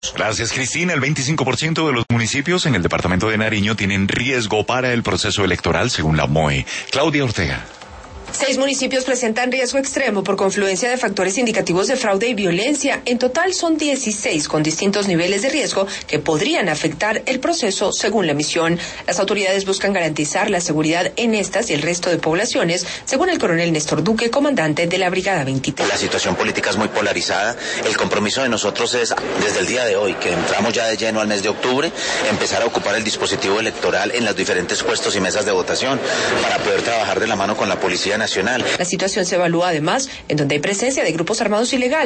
Gracias, Cristina. El 25% de los municipios en el departamento de Nariño tienen riesgo para el proceso electoral, según la MOE. Claudia Ortega. 6 municipios presentan riesgo extremo por confluencia de factores indicativos de fraude y violencia. En total son 16 con distintos niveles de riesgo que podrían afectar el proceso según la misión. Las autoridades buscan garantizar la seguridad en estas y el resto de poblaciones, según el coronel Néstor Duque, comandante de la Brigada 23. La situación política es muy polarizada. El compromiso de nosotros es, desde el día de hoy, que entramos ya de lleno al mes de octubre, empezar a ocupar el dispositivo electoral en los diferentes puestos y mesas de votación para poder trabajar de la mano con la Policía Nacional. La situación se evalúa además en donde hay presencia de grupos armados ilegales.